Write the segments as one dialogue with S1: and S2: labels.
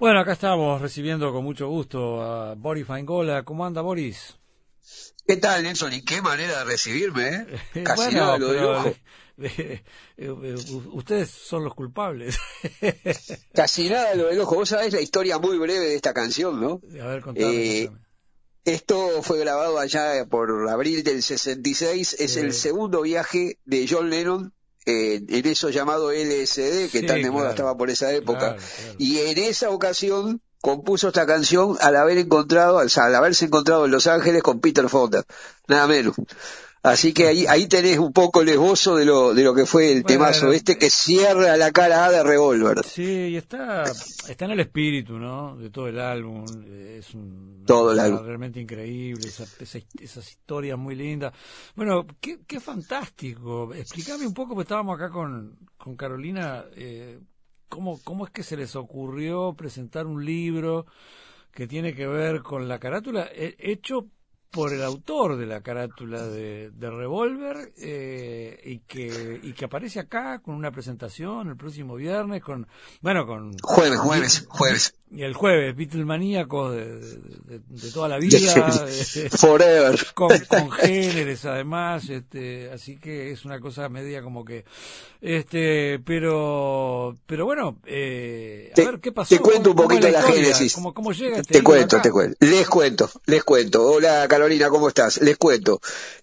S1: Bueno, acá estamos recibiendo con mucho gusto a Boris Faingola. ¿Cómo anda, Boris?
S2: ¿Qué tal, Nelson? ¿Y qué manera de recibirme, eh? Casi nada
S1: Bueno,
S2: lo del
S1: pero
S2: ojo.
S1: ustedes son los culpables.
S2: Casi nada lo del ojo. Vos sabés la historia muy breve de esta canción, ¿no?
S1: A ver, contame,
S2: Eh,
S1: contame.
S2: Esto fue grabado allá por abril del 66. Es el
S1: Sí,
S2: segundo viaje de John Lennon en eso llamado LSD, que tan
S1: sí,
S2: de moda
S1: claro,
S2: estaba por esa época.
S1: claro, claro.
S2: Y en esa ocasión compuso esta canción al al haberse encontrado en Los Ángeles con Peter Fonda. Nada menos. Así que ahí tenés un poco el esbozo de lo que fue el temazo
S1: Bueno,
S2: este que cierra la cara A de Revolver.
S1: sí, y está en el espíritu, ¿no? De todo el álbum. Es una
S2: Todo el
S1: cosa
S2: álbum.
S1: realmente increíble, esas historias muy lindas. Bueno, qué fantástico. Explícame un poco, porque estábamos acá con Carolina, cómo es que se les ocurrió presentar un libro que tiene que ver con la carátula, hecho por el autor de la carátula de Revolver, y que aparece acá con una presentación el próximo viernes con
S2: Jueves.
S1: y el jueves, Beatlemaníacos de toda la
S2: De-
S1: vida,
S2: Forever.
S1: con géneros además, así que es una cosa media como que, pero bueno, a ver qué
S2: Te
S1: pasó,
S2: cuento un
S1: cómo es la
S2: poquito la
S1: historia,
S2: génesis.
S1: cómo llega este
S2: Te
S1: libro
S2: cuento, te
S1: acá.
S2: cuento. Les cuento. Hola Carolina, ¿cómo estás? Les cuento.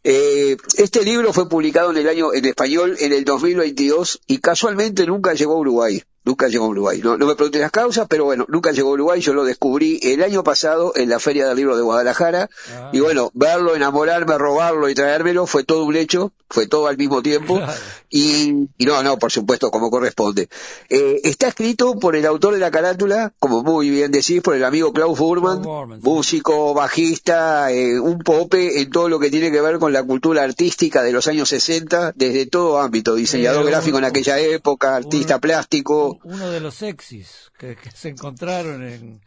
S2: Este libro fue publicado en español en el 2022 y casualmente nunca llegó a Uruguay. Nunca llegó a Uruguay. No me pregunté las causas, pero bueno, nunca llegó a Uruguay. Yo lo descubrí el año pasado en la Feria del Libro de Guadalajara. Y
S1: Ah,
S2: bueno, verlo, enamorarme, robarlo y traérmelo fue todo un hecho. Fue todo al mismo tiempo.
S1: claro.
S2: Y no, por supuesto, como corresponde. Está escrito por el autor de la carátula, como muy bien decís, por el amigo Klaus
S1: Claude
S2: Burman,
S1: Borman, sí.
S2: músico, bajista, un pope en todo lo que tiene que ver con la cultura artística de los años 60, desde todo ámbito, diseñador gráfico en aquella época, artista plástico.
S1: Uno de los sexys que se encontraron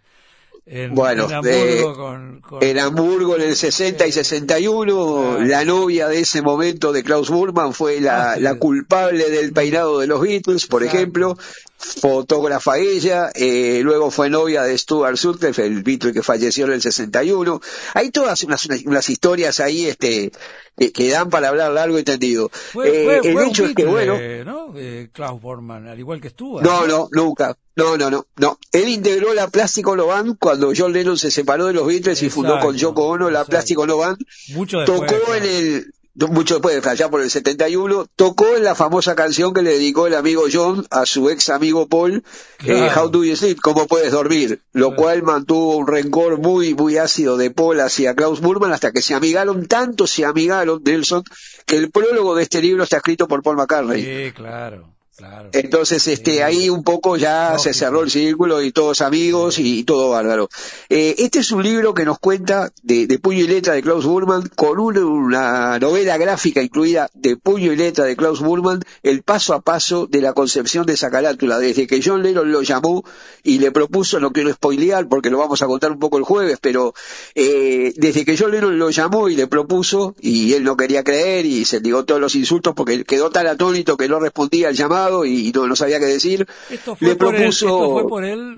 S2: Bueno,
S1: en Hamburgo
S2: en Hamburgo en el 60 y 61, la
S1: claro,
S2: novia de ese momento de Klaus Burman fue la
S1: Astrid,
S2: culpable del peinado de los Beatles, por
S1: exacto.
S2: ejemplo, fotógrafa ella, luego fue novia de Stuart Sutcliffe, el Beatle que falleció en el 61. Hay todas unas historias ahí que dan para hablar largo y tendido. El
S1: Fue un
S2: hecho es que, bueno,
S1: Beatle, ¿no? Klaus Borman, al igual que Stuart,
S2: no,
S1: ¿no?
S2: no, nunca. No. Él integró la Plastic Ono Band cuando John Lennon se separó de los Beatles y fundó con Yoko Ono la Plastic
S1: Exacto.
S2: Ono Band.
S1: Mucho
S2: Tocó
S1: después, claro.
S2: mucho después, allá por el 71, tocó en la famosa canción que le dedicó el amigo John a su ex amigo Paul, How
S1: Claro,
S2: Do You Sleep, ¿Cómo puedes dormir? Lo
S1: claro.
S2: cual mantuvo un rencor muy, muy ácido de Paul hacia Klaus Burman hasta que tanto se amigaron, Nelson, que el prólogo de este libro está escrito por Paul McCartney.
S1: Sí, claro, claro.
S2: Entonces,
S1: Sí,
S2: ahí un poco ya se cerró el
S1: lógico.
S2: círculo y todos amigos
S1: Sí.
S2: y todo bárbaro. Este es un libro que nos cuenta de puño y letra de Klaus Burman, con una novela gráfica incluida de puño y letra de Klaus Burman, el paso a paso de la concepción de esa carátula, desde que John Lennon lo llamó y le propuso, no quiero spoilear porque lo vamos a contar un poco el jueves, pero desde que John Lennon lo llamó y le propuso, y él no quería creer y se ligó todos los insultos porque quedó tan atónito que no respondía al llamado y no sabía qué decir, le
S1: Esto fue
S2: propuso
S1: por el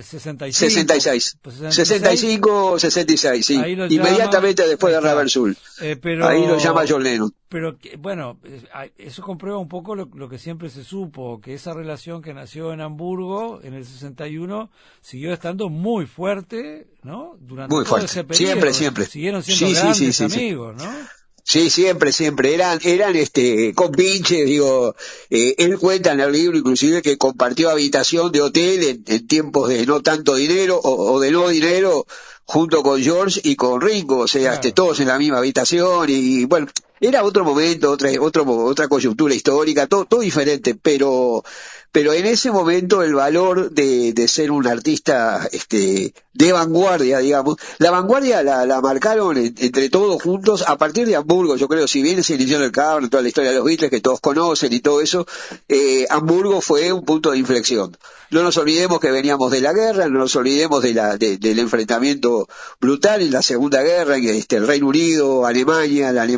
S1: 65.
S2: 66,
S1: Pues 66,
S2: 65, 66, sí,
S1: ahí lo llama,
S2: inmediatamente después
S1: ahí
S2: de
S1: está.
S2: Rubber Soul. Ahí lo llama
S1: Pero
S2: John Lennon.
S1: bueno, eso comprueba un poco lo que siempre se supo, que esa relación que nació en Hamburgo en el 61 siguió estando muy fuerte, ¿no? Durante
S2: Muy
S1: todo
S2: fuerte.
S1: ese periodo.
S2: Siempre.
S1: Siguieron siendo
S2: Sí.
S1: grandes amigos, ¿no?
S2: Sí, siempre. Eran compinches, digo, él cuenta en el libro inclusive que compartió habitación de hotel en tiempos de no tanto dinero o de no dinero junto con George y con Ringo, o sea,
S1: Claro.
S2: todos en la misma habitación y bueno, era otro momento, otra coyuntura histórica, todo diferente, pero en ese momento el valor de ser un artista de vanguardia, digamos, la vanguardia la marcaron entre todos juntos a partir de Hamburgo, yo creo, si bien se inició en el Cavern, toda la historia de los Beatles que todos conocen y todo eso, Hamburgo fue un punto de inflexión. No nos olvidemos que veníamos de la guerra, no nos olvidemos del enfrentamiento brutal en la Segunda Guerra, el Reino Unido, Alemania, la Alemania nazi,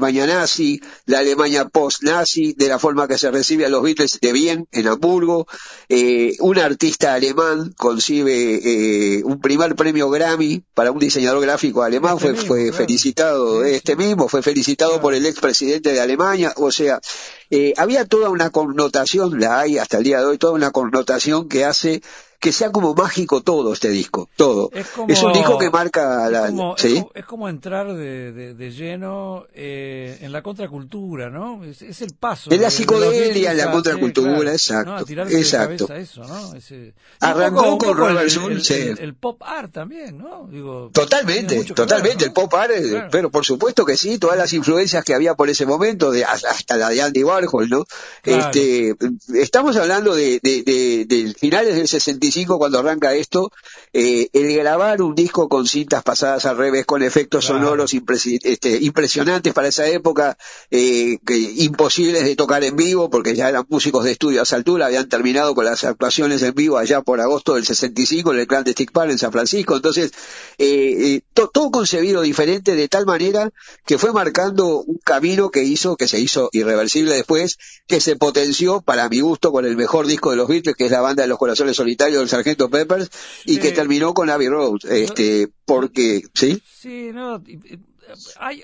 S2: nazi, la Alemania post-nazi, de la forma que se recibe a los Beatles de bien en Hamburgo. Un artista alemán concibe un primer premio Grammy para un diseñador gráfico alemán, fue felicitado, fue felicitado por el expresidente de Alemania. O sea, había toda una connotación, la hay hasta el día de hoy, toda una connotación que hace que sea como mágico todo este disco, todo. Es un disco que marca
S1: es como entrar de lleno en la contracultura, ¿no? Es el paso.
S2: En la psicodelia, en la contracultura, claro, exacto.
S1: ¿No? A tirarse
S2: exacto.
S1: de cabeza eso, ¿no?
S2: Arrancó con Robert Soul,
S1: el pop art también, ¿no? Digo,
S2: totalmente, ¿no? El pop art, claro. Pero por supuesto que sí, todas las influencias que había por ese momento, hasta la de Andy Warhol, ¿no? Claro. Estamos hablando de finales del 65 cuando arranca esto, el grabar un disco con cintas pasadas al revés, con efectos sonoros impresionantes para esa época, imposibles de tocar en vivo, porque ya eran músicos de estudio a esa altura, habían terminado con las actuaciones en vivo allá por agosto del 65 en el Clandestine Park en San Francisco. Entonces, todo concebido diferente, de tal manera que fue marcando un camino que se hizo irreversible después, que se potenció, para mi gusto, con el mejor disco de los Beatles, que es la Banda de los Corazones Solitarios del Sargento Peppers, y que terminó con Abbey Road, porque, ¿sí?
S1: Sí, no, hay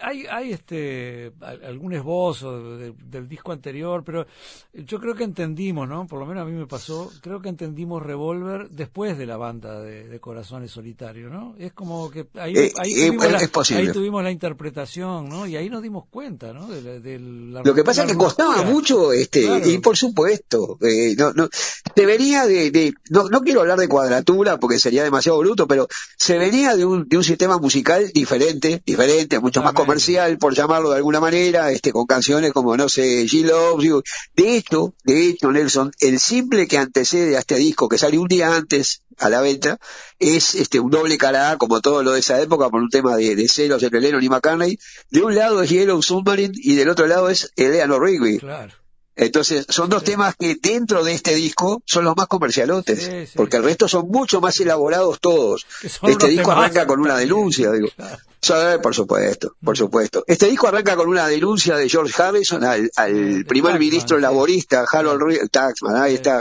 S1: algún esbozo del disco anterior, pero yo creo que entendimos, ¿no? Por lo menos a mí me pasó, creo que entendimos Revolver después de la Banda de Corazones Solitarios, ¿no? Es como que ahí tuvimos la interpretación, ¿no? Y ahí nos dimos cuenta, ¿no?
S2: Lo que pasa es que costaba mucho, claro. Y por supuesto, se venía no quiero hablar de cuadratura porque sería demasiado bruto, pero se venía de un sistema musical diferente, mucho más comercial, por llamarlo de alguna manera, con canciones como, no sé, She Loves You. De hecho, Nelson, el simple que antecede a este disco, que salió un día antes a la venta, es un doble cara A, como todo lo de esa época, por un tema de celos entre Lennon y McCartney. De un lado es Yellow Submarine y del otro lado es Eleanor Rigby. Claro. Entonces, son dos temas que dentro de este disco son los más comercialotes, porque el resto son mucho más elaborados todos. Este disco arranca con una denuncia, digo. Claro. Por supuesto. Este disco arranca con una denuncia de George Harrison al primer ministro laborista, Harold Taxman, ahí está,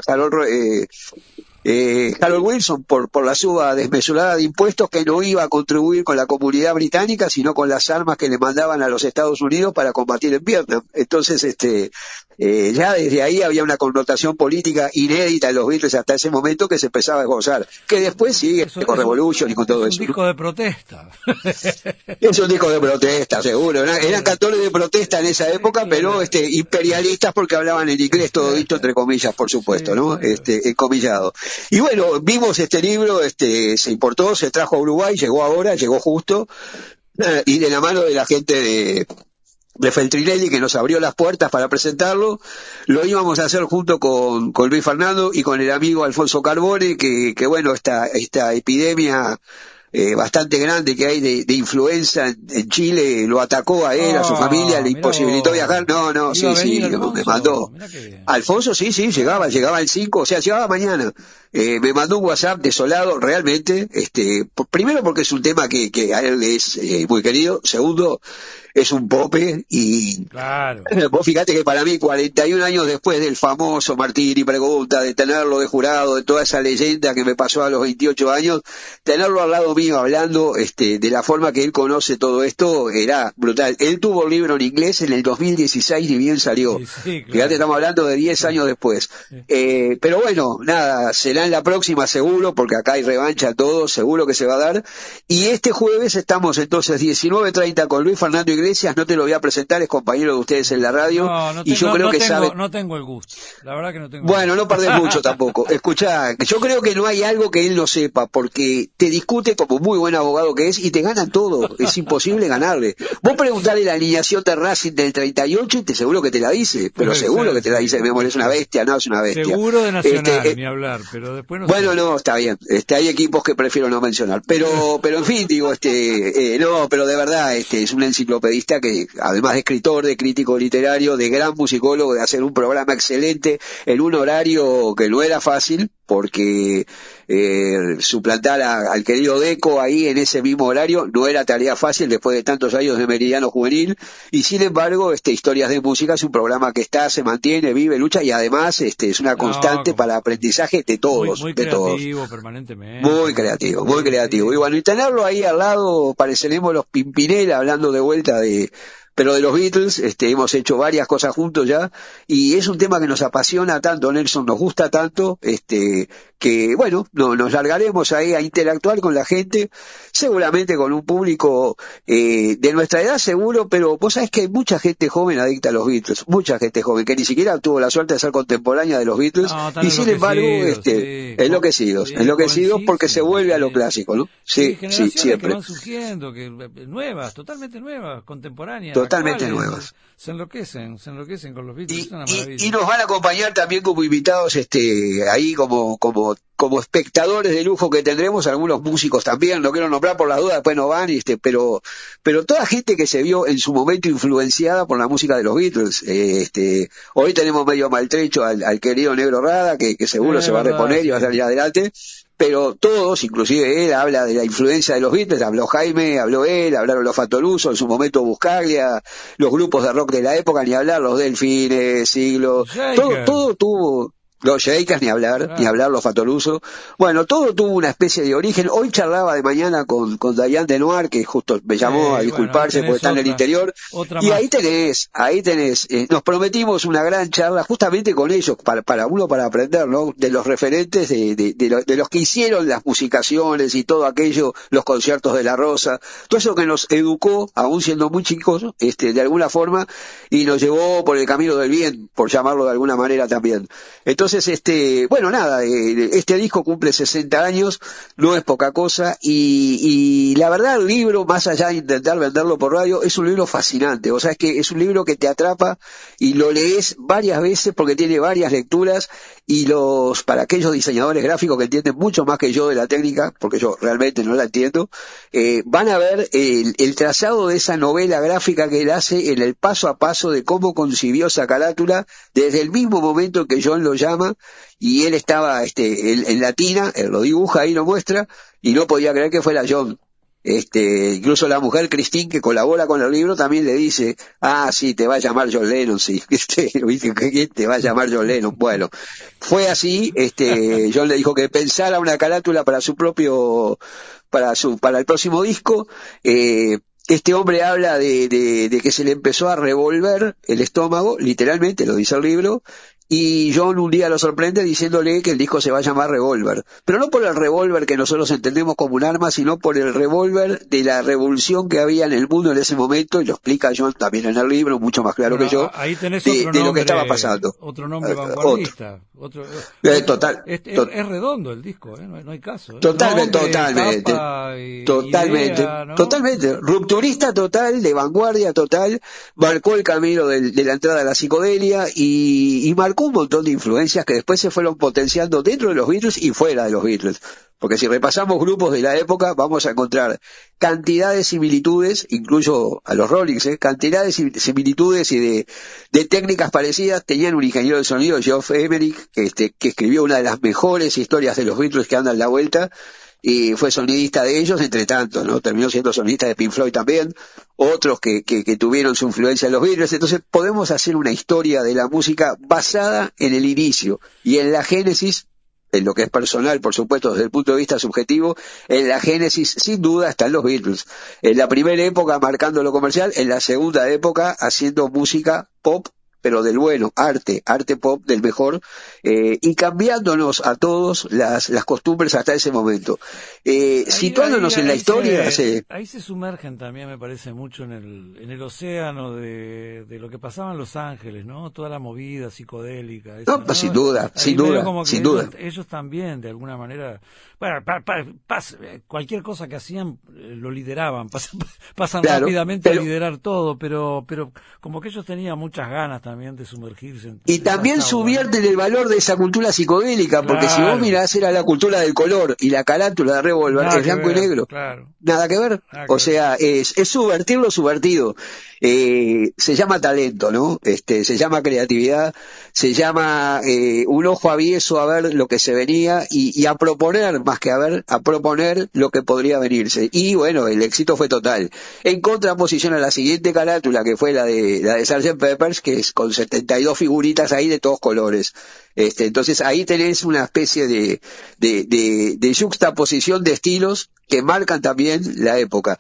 S2: Harold Wilson, por la suba desmesurada de impuestos que no iba a contribuir con la comunidad británica, sino con las armas que le mandaban a los Estados Unidos para combatir en Vietnam. Entonces, ya desde ahí había una connotación política inédita en los Beatles hasta ese momento, que se empezaba a gozar, que después sigue con Revolution y con todo eso.
S1: Es un disco de protesta.
S2: Es un disco de protesta, seguro. Eran cantores de protesta en esa época, pero imperialistas, porque hablaban en inglés, todo dicho entre comillas, por supuesto, ¿no? Encomillado. Y bueno, vimos este libro, se importó, se trajo a Uruguay, llegó justo, y de la mano de la gente de Feltrinelli, que nos abrió las puertas para presentarlo. Lo íbamos a hacer junto con Luis Fernando y con el amigo Alfonso Carbone, que bueno, esta epidemia bastante grande que hay de influenza en Chile lo atacó a él, a su familia, le imposibilitó viajar. Me mandó. Alfonso sí, llegaba el 5, o sea, llegaba mañana. Me mandó un WhatsApp desolado, realmente, primero porque es un tema que a él es muy querido, segundo, es un pope, y claro. Vos fíjate que para mí, 41 años después del famoso Martini Pregunta, de tenerlo de jurado, de toda esa leyenda que me pasó a los 28 años, tenerlo al lado mío hablando de la forma que él conoce todo esto, era brutal. Él tuvo un libro en inglés en el 2016 y bien salió. Sí, claro. Fíjate, estamos hablando de 10 años después. Sí. Pero bueno, nada, será en la próxima seguro, porque acá hay revancha todo, seguro que se va a dar. Y este jueves estamos entonces 19:30 con Luis Fernando Iglesias. No te lo voy a presentar, es compañero de ustedes en la radio.
S1: No tengo el gusto, la verdad que no tengo.
S2: Bueno, no perdés mucho tampoco. Escuchá, yo creo que no hay algo que él no sepa, porque te discute como muy buen abogado que es y te ganan todo, es imposible ganarle. Vos preguntale la alineación de Racing del 38 y te seguro que te la dice, pero seguro que te la dice. Es una bestia, no, es una bestia.
S1: Seguro de Nacional, ni hablar, pero después no.
S2: Bueno, no, está bien. Hay equipos que prefiero no mencionar, pero en fin, digo, no, pero de verdad, es un enciclopedista que, además de escritor, de crítico literario, de gran musicólogo, de hacer un programa excelente en un horario que no era fácil, porque suplantar al querido Deco ahí en ese mismo horario no era tarea fácil después de tantos años de Meridiano Juvenil, y sin embargo Historias de Música es un programa que se mantiene, vive, lucha, y además es una constante para aprendizaje de todos,
S1: muy
S2: de todos.
S1: creativo permanentemente.
S2: Muy creativo. Y bueno, y tenerlo ahí al lado, pareceremos los Pimpinela hablando de vuelta pero de los Beatles. Hemos hecho varias cosas juntos ya, y es un tema que nos apasiona tanto, Nelson, nos gusta tanto, que bueno, nos largaremos ahí a interactuar con la gente, seguramente con un público de nuestra edad seguro, pero vos sabés que hay mucha gente joven adicta a los Beatles, mucha gente joven que ni siquiera tuvo la suerte de ser contemporánea de los Beatles, y sin embargo enloquecidos porque se vuelve a lo clásico, ¿no? Sí, siempre.
S1: Que van surgiendo, nuevas, totalmente nuevas, contemporáneas,
S2: totalmente nuevas.
S1: Se enloquecen con los Beatles, es una maravilla.
S2: Y nos van a acompañar también como invitados, ahí como espectadores de lujo que tendremos, algunos músicos también, no quiero nombrar por las dudas, después no van, pero toda gente que se vio en su momento influenciada por la música de los Beatles. Hoy tenemos medio maltrecho al querido Negro Rada, que seguro se va a reponer y va a salir adelante. Pero todos, inclusive él, habla de la influencia de los Beatles, habló Jaime, habló él, hablaron los Fatoruso, en su momento Buscaglia, los grupos de rock de la época, ni hablar, los Delfines, Siglo, todo tuvo... Los Shakers, ni hablar, los Fatoruso. Bueno, todo tuvo una especie de origen. Hoy charlaba de mañana con Diane Denoir, que justo me llamó a disculparse porque está en el interior. Y ahí tenés. Nos prometimos una gran charla justamente con ellos, para aprender, ¿no? De los referentes, de los que hicieron las musicaciones y todo aquello, los conciertos de La Rosa. Todo eso que nos educó, aún siendo muy chicos, de alguna forma, y nos llevó por el camino del bien, por llamarlo de alguna manera también. Entonces, bueno, nada, este disco cumple 60 años, no es poca cosa, y la verdad el libro, más allá de intentar venderlo por radio, es un libro fascinante. O sea, es que es un libro que te atrapa y lo lees varias veces porque tiene varias lecturas, y para aquellos diseñadores gráficos que entienden mucho más que yo de la técnica, porque yo realmente no la entiendo, van a ver el trazado de esa novela gráfica que él hace en el paso a paso de cómo concibió esa carátula desde el mismo momento en que John lo llama, y él estaba en latina, él lo dibuja ahí, lo muestra, y no podía creer que fuera John. Incluso la mujer Christine, que colabora con el libro, también le dice, sí, te va a llamar John Lennon, sí, ¿quién te va a llamar John Lennon? Bueno, fue así. John le dijo que pensara una carátula para el próximo disco. Este hombre habla de que se le empezó a revolver el estómago, literalmente, lo dice el libro, y John un día lo sorprende diciéndole que el disco se va a llamar Revolver, pero no por el revólver que nosotros entendemos como un arma, sino por el revólver de la revolución que había en el mundo en ese momento, y lo explica John también en el libro, mucho más claro que yo,
S1: ahí tenés
S2: de lo que estaba pasando.
S1: Otro nombre vanguardista.
S2: Total.
S1: Es redondo el disco, no hay caso.
S2: Totalmente.
S1: Idea, ¿no?
S2: Totalmente. Rupturista total, de vanguardia total, marcó el camino de la entrada a la psicodelia, y marcó un montón de influencias que después se fueron potenciando dentro de los Beatles y fuera de los Beatles. Porque si repasamos grupos de la época, vamos a encontrar cantidad de similitudes, incluso a los Rollings, cantidad de similitudes y de técnicas parecidas. Tenían un ingeniero de sonido, Geoff Emerick, que escribió una de las mejores historias de los Beatles que andan la vuelta, y fue sonidista de ellos, entre tanto, ¿no? Terminó siendo sonidista de Pink Floyd también, otros que tuvieron su influencia en los Beatles. Entonces podemos hacer una historia de la música basada en el inicio y en la génesis, en lo que es personal, por supuesto, desde el punto de vista subjetivo. En la génesis, sin duda, están los Beatles. En la primera época marcando lo comercial, en la segunda época haciendo música pop, pero del bueno, arte pop del mejor, y cambiándonos a todos las costumbres hasta ese momento. Situándonos en la historia.
S1: Ahí se sumergen también, me parece, mucho en el océano de lo que pasaba en Los Ángeles, ¿no? Toda la movida psicodélica. Esa, ¿no?
S2: Sin duda.
S1: Ellos también, de alguna manera, bueno, cualquier cosa que hacían lo lideraban, pasan rápidamente a liderar todo, pero como que ellos tenían muchas ganas también de sumergirse.
S2: Y también subvierten el valor de esa cultura psicodélica, porque si vos mirás, era la cultura del color, y la carátula de Revolver es blanco y negro.
S1: Claro.
S2: Nada que ver. O sea, es subvertir lo subvertido. se llama talento, ¿no? Se llama creatividad, se llama un ojo avieso a ver lo que se venía y a proponer, más que a ver, a proponer lo que podría venirse. Y bueno, el éxito fue total. En contraposición a la siguiente carátula, que fue la de Sgt. Peppers, que es con 72 figuritas ahí de todos colores. Entonces ahí tenés una especie de yuxtaposición de estilos que marcan también la época.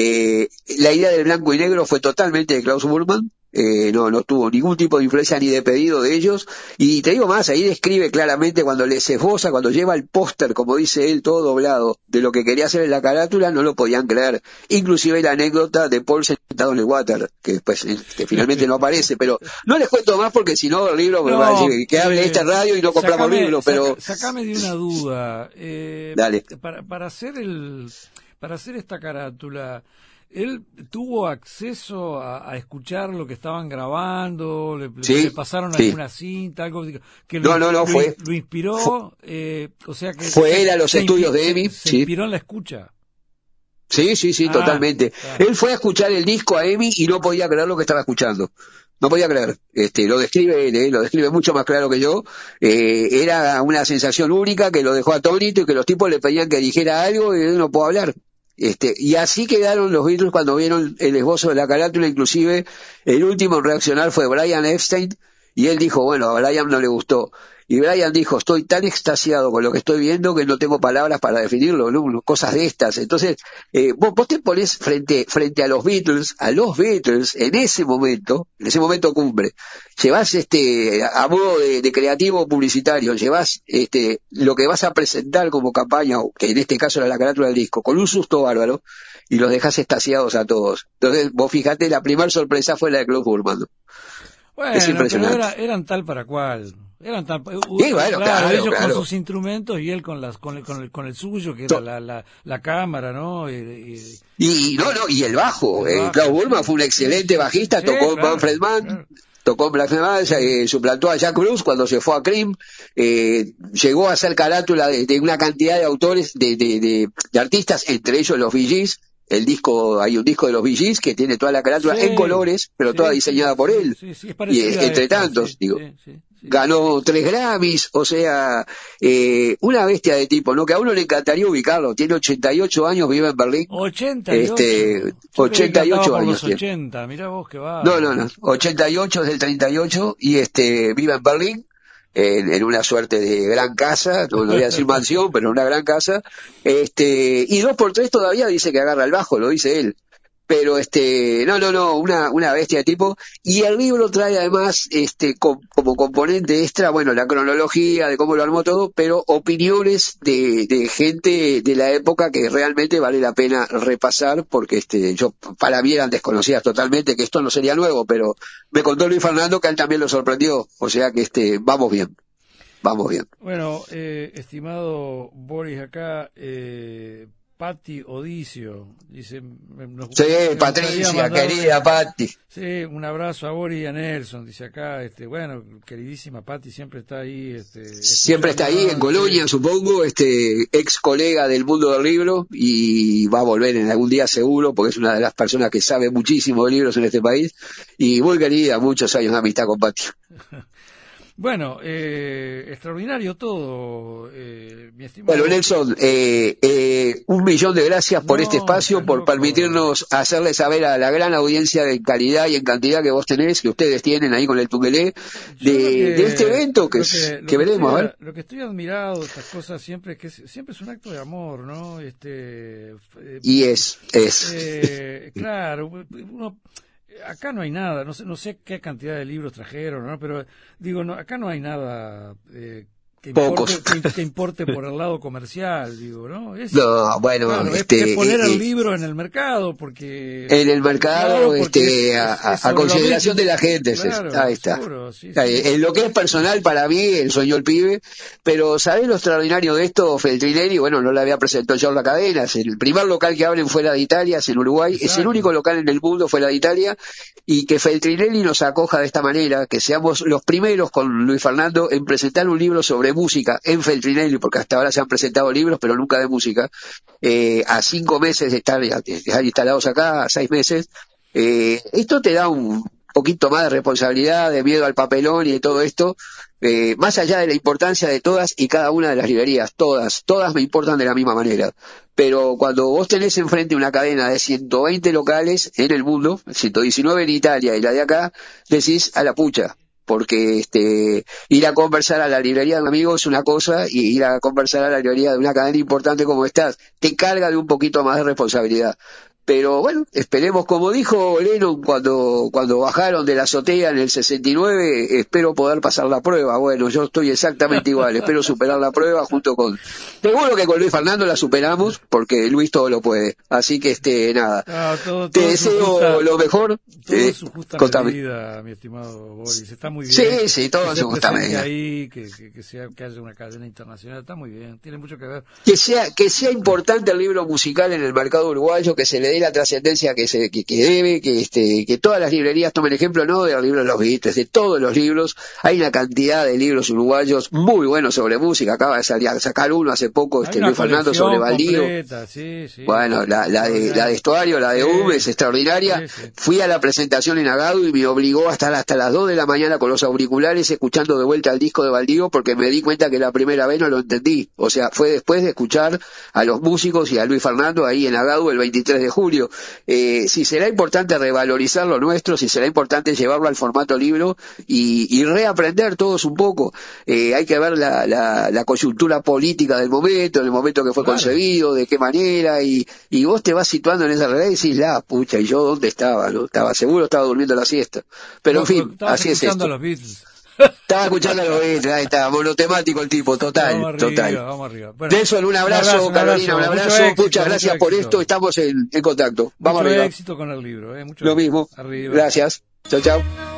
S2: La idea del blanco y negro fue totalmente de Klaus Burman. No tuvo ningún tipo de influencia ni de pedido de ellos, y te digo más, ahí describe claramente cuando les esboza, cuando lleva el póster, como dice él, todo doblado, de lo que quería hacer en la carátula, no lo podían creer. Inclusive la anécdota de Paul sentado en el water, que después finalmente no aparece, pero no les cuento más porque si no el libro me va a decir que hable esta radio y no compramos libros, pero...
S1: Sacame de una duda.
S2: Dale.
S1: Para hacer esta carátula, ¿él tuvo acceso a escuchar lo que estaban grabando? ¿Le pasaron alguna cinta? Algo que lo inspiró? O sea que
S2: fue él a los estudios de EMI.
S1: Se inspiró en la escucha.
S2: Sí, totalmente. Claro. Él fue a escuchar el disco a EMI y no podía creer lo que estaba escuchando. No podía creer. Lo describe él, lo describe mucho más claro que yo. Era una sensación única que lo dejó atónito y que los tipos le pedían que dijera algo y él no pudo hablar. Y así quedaron los Beatles cuando vieron el esbozo de la carátula. Inclusive el último en reaccionar fue Brian Epstein, y él dijo, bueno, a Brian no le gustó, y Brian dijo, estoy tan extasiado con lo que estoy viendo que no tengo palabras para definirlo, ¿no? Cosas de estas. Entonces vos te ponés frente a los Beatles, en ese momento cumbre, llevas a modo de creativo publicitario, llevas lo que vas a presentar como campaña, que en este caso era la carátula del disco, con un susto bárbaro, y los dejás extasiados a todos. Entonces vos fijate, la primera sorpresa fue la de Klaus Burman.
S1: Bueno, es impresionante. Pero eran tal para cual. Claro, ellos con sus instrumentos y él con el suyo, que era la cámara, ¿no?
S2: Y el bajo. Klaus Burman fue un excelente bajista, tocó con Manfred Mann. Tocó Black Sabbath, suplantó a Jack Bruce cuando se fue a Cream, llegó a hacer carátula de una cantidad de autores, de artistas, entre ellos los Bee Gees. Hay un disco de los Bee Gees que tiene toda la carátula en colores, pero toda diseñada por él. Y entre tantos, ganó 3 Grammys, o sea, una bestia de tipo, ¿no? Que a uno le encantaría ubicarlo. Tiene 88 años, vive en Berlín. 88 años tiene.
S1: 80, mirá vos que va.
S2: No, 88 es del 38 y vive en Berlín. En una suerte de gran casa, no voy a decir mansión, pero una gran casa, y 2x3 todavía dice que agarra el bajo, lo dice él. Pero una bestia de tipo. Y el libro trae además como componente extra, bueno, la cronología de cómo lo armó todo, pero opiniones de gente de la época que realmente vale la pena repasar, porque para mí eran desconocidas totalmente, que esto no sería nuevo, pero me contó Luis Fernando que a él también lo sorprendió, o sea que vamos bien.
S1: Bueno, estimado Boris, acá Patti Odicio dice,
S2: Patricia, querida Patti.
S1: Sí, un abrazo a Boris y a Nelson, dice acá, bueno, queridísima Patti siempre está ahí,
S2: siempre está ahí en Colonia, supongo, ex colega del mundo del libro, y va a volver en algún día seguro, porque es una de las personas que sabe muchísimo de libros en este país, y muy querida, muchos años de amistad con Patti.
S1: Bueno, extraordinario todo, mi estimado.
S2: Bueno, Nelson, 1.000.000 de gracias por este espacio, por permitirnos hacerle saber a la gran audiencia de calidad y en cantidad que vos tenés, que ustedes tienen ahí con el Tungelé, de este evento que veremos, a ver.
S1: Lo que estoy admirado de estas cosas siempre es un acto de amor, ¿no?
S2: Y es.
S1: Claro, uno... Acá no hay nada, no sé qué cantidad de libros trajeron, ¿no? Pero digo, acá no hay nada que importe por el lado comercial, digo, ¿no? Es poner el libro en el mercado, porque...
S2: En el mercado, a consideración de la gente, claro, ahí está. Seguro, sí. En lo que es personal, para mí, soñó el pibe, pero ¿sabés lo extraordinario de esto? Feltrinelli, bueno, no le había presentado yo la cadena, es el primer local que abren fuera de Italia, es en Uruguay, exacto. Es el único local en el mundo fuera de Italia, y que Feltrinelli nos acoja de esta manera, que seamos los primeros con Luis Fernando en presentar un libro sobre música en Feltrinelli, porque hasta ahora se han presentado libros, pero nunca de música, a 5 meses de estar instalados acá, a 6 meses, Esto te da un poquito más de responsabilidad, de miedo al papelón y de todo esto, más allá de la importancia de todas y cada una de las librerías, todas me importan de la misma manera. Pero cuando vos tenés enfrente una cadena de 120 locales en el mundo, 119 en Italia y la de acá, decís a la pucha. Porque ir a conversar a la librería de un amigo es una cosa, y ir a conversar a la librería de una cadena importante como esta te carga de un poquito más de responsabilidad. Pero bueno, esperemos, como dijo Lennon cuando bajaron de la azotea en el 69, espero poder pasar la prueba. Bueno, yo estoy exactamente igual, espero superar la prueba seguro que con Luis Fernando la superamos, porque Luis todo lo puede. Así que nada, te deseo lo mejor.
S1: Todo en su justa medida, mi estimado Boris, está muy bien.
S2: Sí, todo en su justa medida.
S1: Ahí, que haya una cadena internacional, está muy bien, tiene mucho que ver.
S2: Que sea importante el libro musical en el mercado uruguayo, que se le dé la trascendencia que debe, que todas las librerías tomen ejemplo, no de los libros de los Beatles, de todos los libros. Hay una cantidad de libros uruguayos muy buenos sobre música, acaba de sacar uno hace poco, Luis Fernando, sobre Baldío.
S1: Sí.
S2: Bueno, la de Estuario, la de UM es extraordinaria.
S1: Sí.
S2: Fui a la presentación en Agado y me obligó a estar hasta las 2 de la mañana con los auriculares escuchando de vuelta el disco de Baldío, porque me di cuenta que la primera vez no lo entendí. O sea, fue después de escuchar a los músicos y a Luis Fernando ahí en Agado el 23 de julio. Si será importante revalorizar lo nuestro, si será importante llevarlo al formato libro y reaprender todos un poco. Hay que ver la coyuntura política del momento, en el momento que fue concebido, de qué manera, y vos te vas situando en esa realidad y decís, pucha, ¿y yo dónde estaba? ¿No? Seguro estaba durmiendo la siesta. Pero en fin, así es esto.
S1: A los Beatles.
S2: Estaba escuchando a los Beatles, ahí está, monotemático el tipo, total.
S1: Vamos arriba. Bueno,
S2: Nelson, un abrazo, Carolina, un abrazo, muchas gracias por esto, estamos en contacto. Vamos
S1: mucho
S2: arriba.
S1: éxito con el libro,
S2: Lo mismo,
S1: arriba.
S2: Gracias, chao.